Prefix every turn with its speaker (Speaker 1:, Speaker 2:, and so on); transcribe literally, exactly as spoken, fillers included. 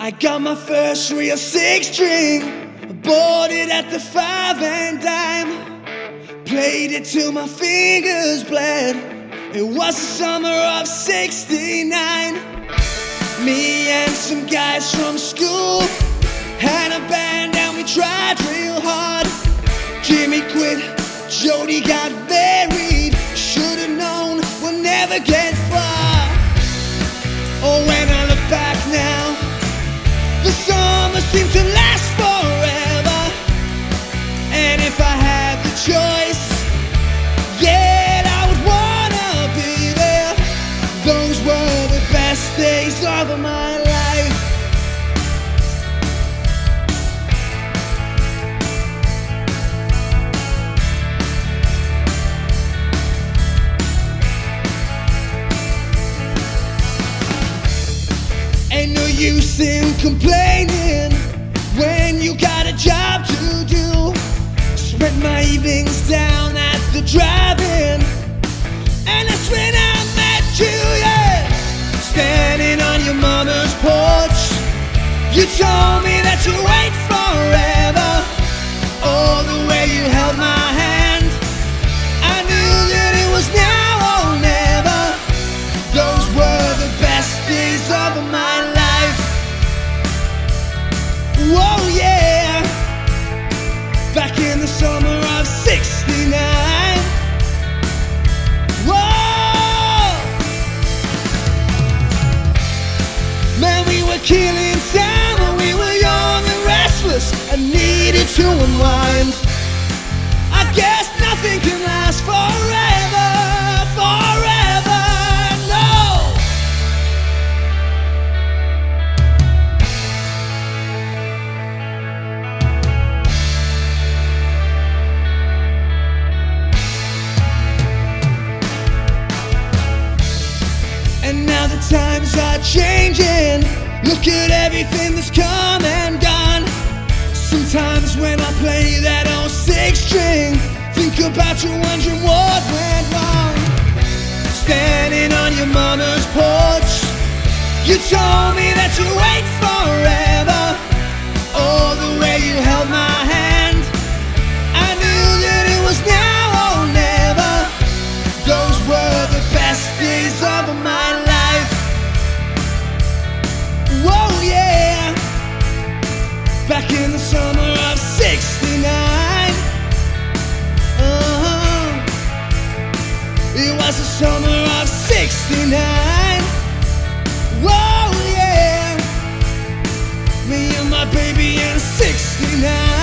Speaker 1: I got my first real six string, bought it at the five and dime, played it till my fingers bled. It was the summer of sixty-nine. Me and some guys from school had a band and we tried real hard. Jimmy quit, Jody got married. Should've known we'll never get far. Oh, when I look back now, the summer seemed to last forever. And if I had the choice, yeah, I would wanna be there. Those were the best days of my life. Ain't no use in complaining when you got a job to do. Spent my evenings down at the drive-in, and that's when I met you, yeah. Standing on your mama's porch, you told me that you'd wait forever. Oh, the way you held my hand, I knew that it was now or never. Those were the best days of my life. Whoa, yeah. Back in the summer of sixty-nine. Whoa. Man, we were killing time when we were young and restless and needed to unwind. I guess nothing can last forever, forever, no. And now the times are changing. Look at everything that's come and gone. Sometimes when I play that old six string, think about you wondering what went wrong. Standing on your mama's porch, you told me that you'd wait forever. Oh, the way you held my hand, I knew that it was now or never. Those were the best days of my life. Whoa, yeah. Back in the summer of sixty-nine. Uh-huh. It was the summer of sixty-nine. Whoa, yeah. Me and my baby in sixty-nine.